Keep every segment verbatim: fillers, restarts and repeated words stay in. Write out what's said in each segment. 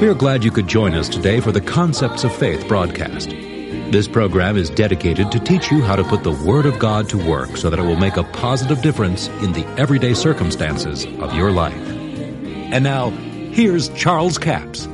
We are glad you could join us today for the Concepts of Faith broadcast. This program is dedicated to teach you how to put the Word of God to work so that it will make a positive difference in the everyday circumstances of your life. And now, here's Charles Capps.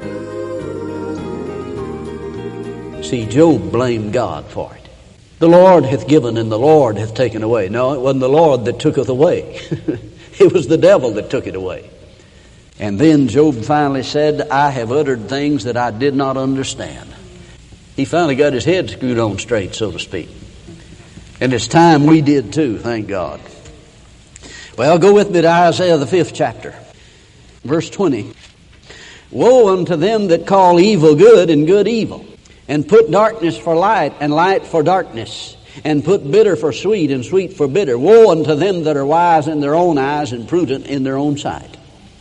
See, Job blamed God for it. The Lord hath given and the Lord hath taken away. No, it wasn't the Lord that tooketh away. It was the devil that took it away. And then Job finally said, I have uttered things that I did not understand. He finally got his head screwed on straight, so to speak. And it's time we did too, thank God. Well, go with me to Isaiah, the fifth chapter, verse twenty. Woe unto them that call evil good and good evil, and put darkness for light and light for darkness, and put bitter for sweet and sweet for bitter. Woe unto them that are wise in their own eyes and prudent in their own sight.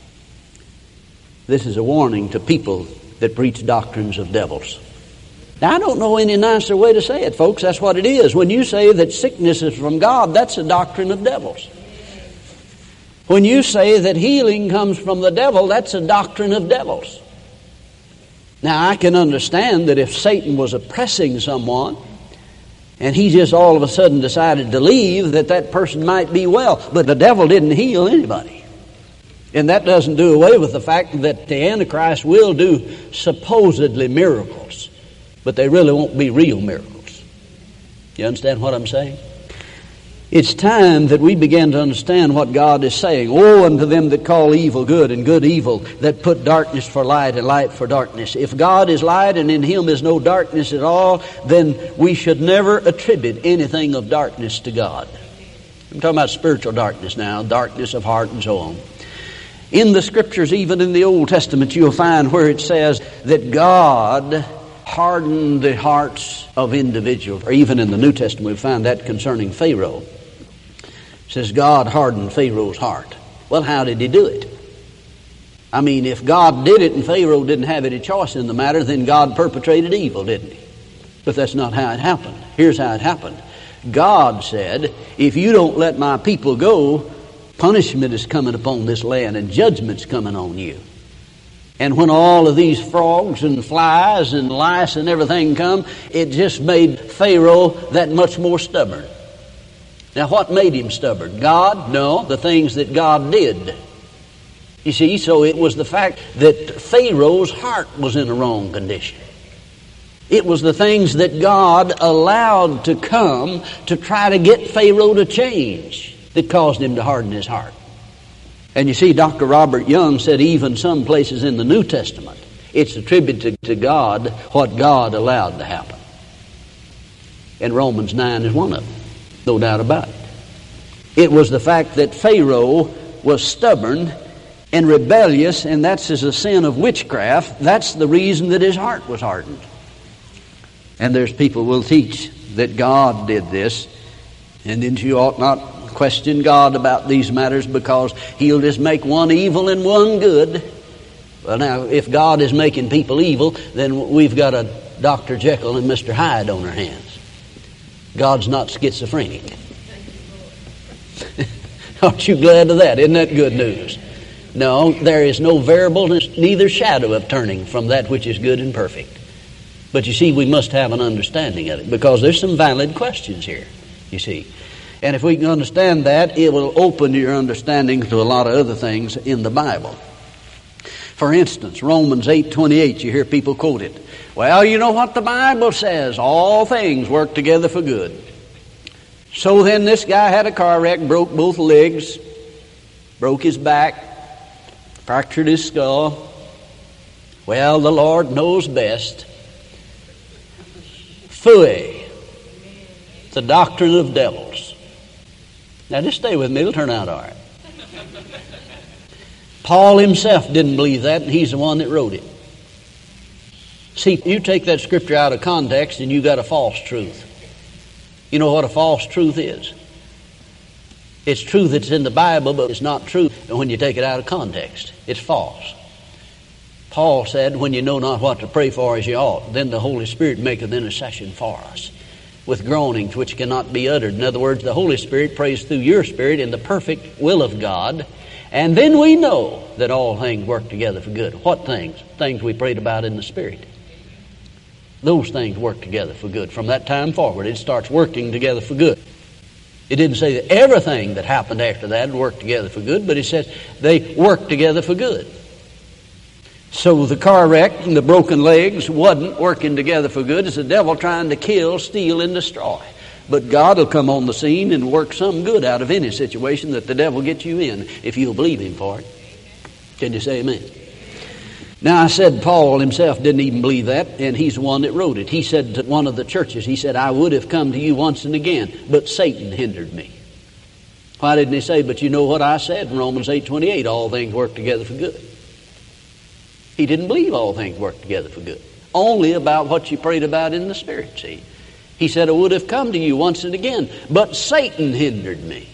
This is a warning to people that preach doctrines of devils. Now, I don't know any nicer way to say it, folks. That's what it is. When you say that sickness is from God, that's a doctrine of devils. When you say that healing comes from the devil, that's a doctrine of devils. Now, I can understand that if Satan was oppressing someone and he just all of a sudden decided to leave, that that person might be well. But the devil didn't heal anybody. And that doesn't do away with the fact that the Antichrist will do supposedly miracles, but they really won't be real miracles. You understand what I'm saying? It's time that we begin to understand what God is saying. Woe unto them that call evil good and good evil, that put darkness for light and light for darkness. If God is light and in Him is no darkness at all, then we should never attribute anything of darkness to God. I'm talking about spiritual darkness now, darkness of heart and so on. In the Scriptures, even in the Old Testament, you'll find where it says that God hardened the hearts of individuals. Or even in the New Testament, we find that concerning Pharaoh. It says God hardened Pharaoh's heart. Well, how did He do it? I mean, if God did it and Pharaoh didn't have any choice in the matter, then God perpetrated evil, didn't He? But that's not how it happened. Here's how it happened. God said, if you don't let my people go, punishment is coming upon this land and judgment's coming on you. And when all of these frogs and flies and lice and everything come, it just made Pharaoh that much more stubborn. Now, what made him stubborn? God? No, the things that God did. You see, so it was the fact that Pharaoh's heart was in a wrong condition. It was the things that God allowed to come to try to get Pharaoh to change that caused him to harden his heart. And you see, Doctor Robert Young said even some places in the New Testament, it's attributed to God what God allowed to happen. And Romans nine is one of them, no doubt about it. It was the fact that Pharaoh was stubborn and rebellious, and that's as a sin of witchcraft. That's the reason that his heart was hardened. And there's people who will teach that God did this, and then you ought not question God about these matters because He'll just make one evil and one good. Well, now, if God is making people evil, then we've got a Doctor Jekyll and Mister Hyde on our hands. God's not schizophrenic. Aren't you glad of that? Isn't that good news? No, there is no variableness, neither shadow of turning from that which is good and perfect. But you see, we must have an understanding of it because there's some valid questions here, you see. And if we can understand that, it will open your understanding to a lot of other things in the Bible. For instance, Romans eight twenty-eight, you hear people quote it. Well, you know what the Bible says. All things work together for good. So then this guy had a car wreck, broke both legs, broke his back, fractured his skull. Well, the Lord knows best. Phooey. It's a doctrine of devils. Now just stay with me, it'll turn out all right. Paul himself didn't believe that, and he's the one that wrote it. See, you take that scripture out of context and you got a false truth. You know what a false truth is? It's true that's in the Bible, but it's not true when you take it out of context. It's false. Paul said, when you know not what to pray for as you ought, then the Holy Spirit maketh intercession for us with groanings which cannot be uttered. In other words, the Holy Spirit prays through your spirit in the perfect will of God, And then we know that all things work together for good. What things? Things we prayed about in the Spirit. Those things work together for good. From that time forward, it starts working together for good. It didn't say that everything that happened after that worked together for good, but it says they worked together for good. So the car wreck and the broken legs wasn't working together for good. It's the devil trying to kill, steal, and destroy. But God will come on the scene and work some good out of any situation that the devil gets you in if you'll believe him for it. Can you say amen? Now I said Paul himself didn't even believe that, and he's the one that wrote it. He said to one of the churches, he said, I would have come to you once and again, but Satan hindered me. Why didn't he say, but you know what I said in Romans eight twenty-eight, all things work together for good. He didn't believe all things work together for good. Only about what you prayed about in the Spirit, see. He said, I would have come to you once and again, but Satan hindered me.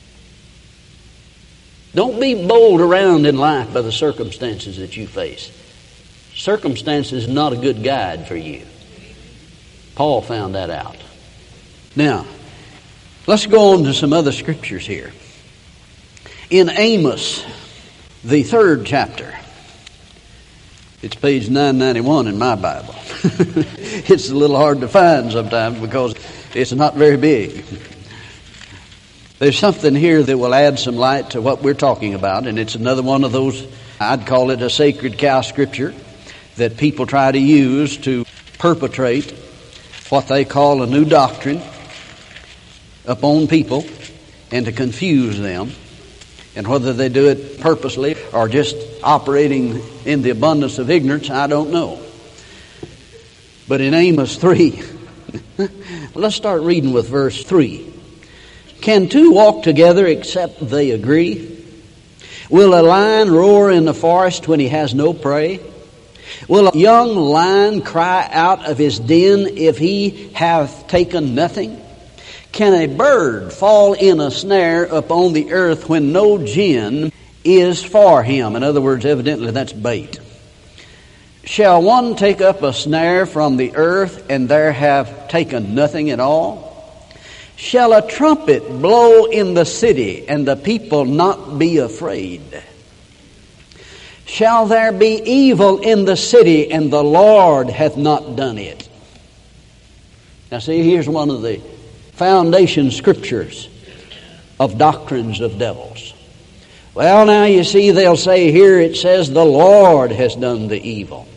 Don't be bowled around in life by the circumstances that you face. Circumstances is not a good guide for you. Paul found that out. Now, let's go on to some other scriptures here. In Amos, the third chapter, it's page nine ninety-one in my Bible. It's a little hard to find sometimes because it's not very big. There's something here that will add some light to what we're talking about, and it's another one of those, I'd call it a sacred cow scripture, that people try to use to perpetrate what they call a new doctrine upon people and to confuse them. And whether they do it purposely or just operating in the abundance of ignorance, I don't know. But in Amos three, let's start reading with verse three. Can two walk together except they agree? Will a lion roar in the forest when he has no prey? Will a young lion cry out of his den if he hath taken nothing? Can a bird fall in a snare upon the earth when no gin is for him? In other words, evidently that's bait. Shall one take up a snare from the earth and there have taken nothing at all? Shall a trumpet blow in the city and the people not be afraid? Shall there be evil in the city and the Lord hath not done it? Now see, here's one of the foundation scriptures of doctrines of devils. Well, now you see, they'll say here it says the Lord has done the evil.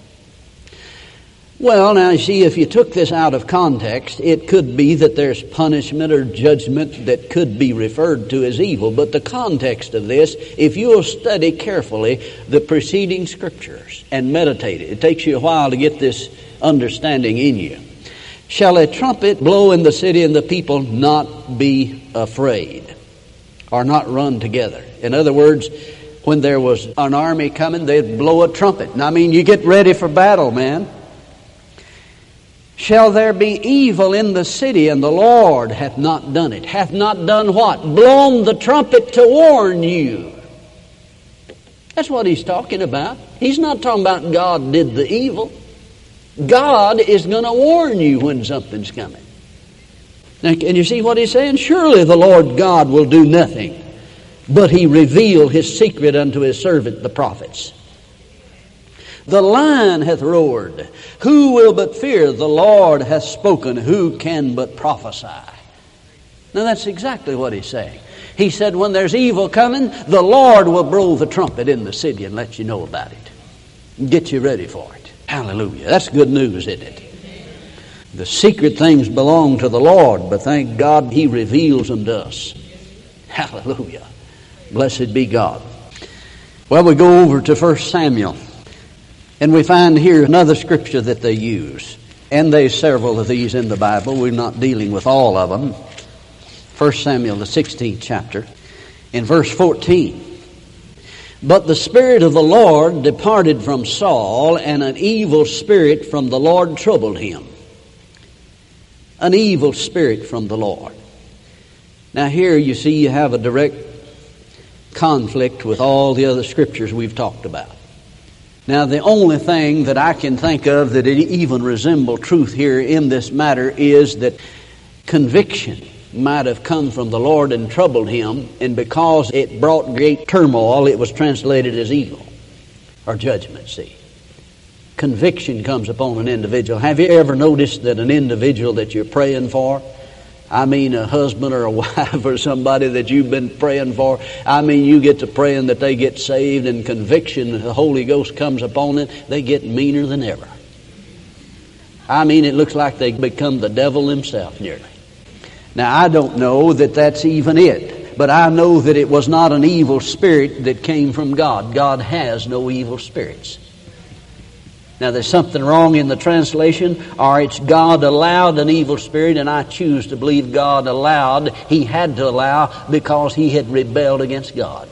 Well, now you see, if you took this out of context, it could be that there's punishment or judgment that could be referred to as evil. But the context of this, if you'll study carefully the preceding scriptures and meditate it, it takes you a while to get this understanding in you. Shall a trumpet blow in the city and the people not be afraid or not run together? In other words, when there was an army coming, they'd blow a trumpet. And I mean, you get ready for battle, man. Shall there be evil in the city and the Lord hath not done it? Hath not done what? Blown the trumpet to warn you. That's what he's talking about. He's not talking about God did the evil. God is going to warn you when something's coming. Now, can you see what he's saying? Surely the Lord God will do nothing, but he revealed his secret unto his servant the prophets. The lion hath roared. Who will but fear? The Lord hath spoken. Who can but prophesy? Now that's exactly what he's saying. He said when there's evil coming, the Lord will blow the trumpet in the city and let you know about it. And get you ready for it. Hallelujah. That's good news, isn't it? The secret things belong to the Lord, but thank God he reveals them to us. Hallelujah. Blessed be God. Well, we go over to First Samuel. And we find here another scripture that they use. And there's several of these in the Bible. We're not dealing with all of them. First Samuel, the sixteenth chapter, in verse fourteen. But the Spirit of the Lord departed from Saul, and an evil spirit from the Lord troubled him. An evil spirit from the Lord. Now here you see you have a direct conflict with all the other scriptures we've talked about. Now, the only thing that I can think of that it even resembles truth here in this matter is that conviction might have come from the Lord and troubled him, and because it brought great turmoil, it was translated as evil or judgment, see. Conviction comes upon an individual. Have you ever noticed that an individual that you're praying for, I mean a husband or a wife or somebody that you've been praying for, I mean you get to praying that they get saved, and conviction, the Holy Ghost comes upon them, they get meaner than ever. I mean it looks like they become the devil himself nearly. Now I don't know that that's even it, but I know that it was not an evil spirit that came from God. God has no evil spirits. Now there's something wrong in the translation, or it's God allowed an evil spirit, and I choose to believe God allowed, He had to allow because He had rebelled against God.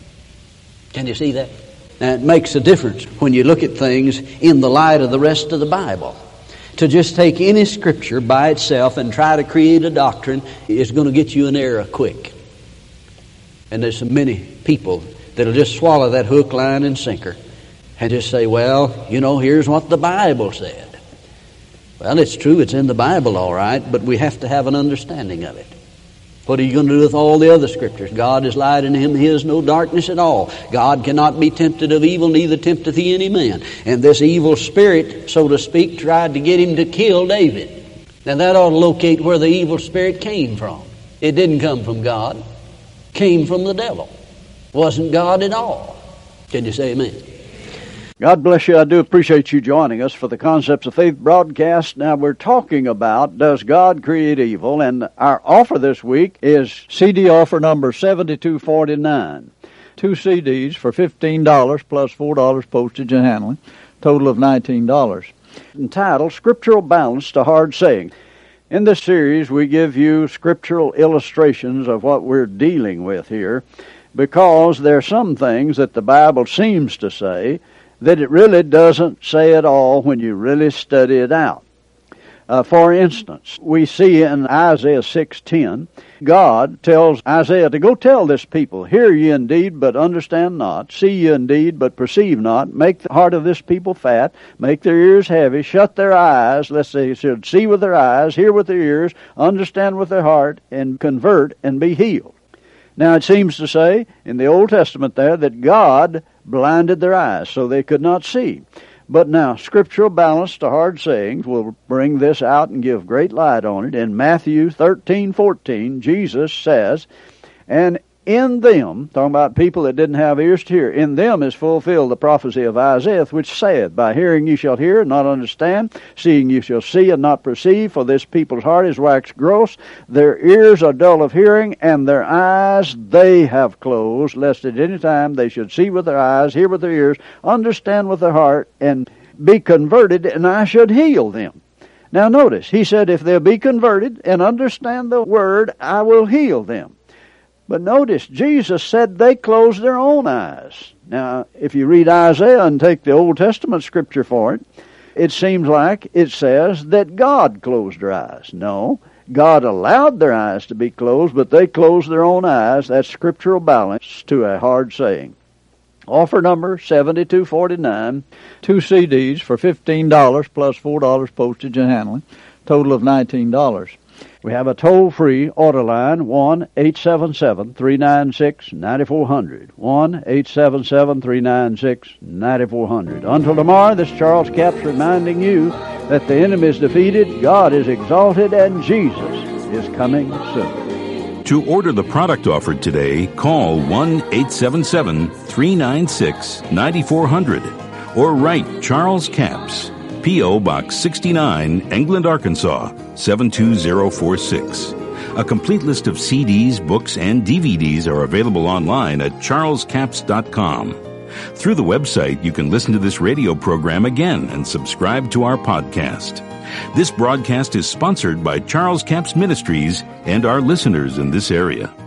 Can you see that? Now it makes a difference when you look at things in the light of the rest of the Bible. To just take any scripture by itself and try to create a doctrine is going to get you an error quick. And there's so many people that'll just swallow that hook, line, and sinker. And just say, well, you know, here's what the Bible said. Well, it's true, it's in the Bible, all right, but we have to have an understanding of it. What are you going to do with all the other scriptures? God is light, in Him is no darkness at all. God cannot be tempted of evil, neither tempteth He any man. And this evil spirit, so to speak, tried to get him to kill David. Now that ought to locate where the evil spirit came from. It didn't come from God. It came from the devil. It wasn't God at all. Can you say amen? God bless you. I do appreciate you joining us for the Concepts of Faith broadcast. Now we're talking about, does God create evil? And our offer this week is C D offer number seventy-two forty-nine. Two C Ds for fifteen dollars plus four dollars postage and handling, total of nineteen dollars. Entitled Scriptural Balance to Hard Saying. In this series we give you scriptural illustrations of what we're dealing with here, because there are some things that the Bible seems to say that it really doesn't say at all when you really study it out. Uh, for instance, we see in Isaiah six ten, God tells Isaiah to go tell this people, hear ye indeed, but understand not, see ye indeed, but perceive not, make the heart of this people fat, make their ears heavy, shut their eyes, lest they should see with their eyes, hear with their ears, understand with their heart, and convert and be healed. Now it seems to say in the Old Testament there that God blinded their eyes so they could not see. But now scriptural balance to hard sayings will bring this out and give great light on it. In Matthew thirteen fourteen, Jesus says, and in them, talking about people that didn't have ears to hear, in them is fulfilled the prophecy of Isaiah, which saith, by hearing ye shall hear and not understand, seeing ye shall see and not perceive, for this people's heart is waxed gross, their ears are dull of hearing, and their eyes they have closed, lest at any time they should see with their eyes, hear with their ears, understand with their heart, and be converted, and I should heal them. Now notice, he said, if they'll be converted and understand the word, I will heal them. But notice, Jesus said they closed their own eyes. Now, if you read Isaiah and take the Old Testament scripture for it, it seems like it says that God closed their eyes. No, God allowed their eyes to be closed, but they closed their own eyes. That's scriptural balance to a hard saying. Offer number seventy-two forty-nine, two C Ds for fifteen dollars plus four dollars postage and handling, total of nineteen dollars. We have a toll-free order line, one eight seven seven, three nine six, nine four zero zero, one eight seven seven, three nine six, nine four zero zero. Until tomorrow, this is Charles Capps reminding you that the enemy is defeated, God is exalted, and Jesus is coming soon. To order the product offered today, call one eight seven seven, three nine six, nine four zero zero or write Charles Capps, P O. Box sixty-nine, England, Arkansas, seven two zero four six. A complete list of C Ds, books, and D V Ds are available online at charles capps dot com. Through the website, you can listen to this radio program again and subscribe to our podcast. This broadcast is sponsored by Charles Capps Ministries and our listeners in this area.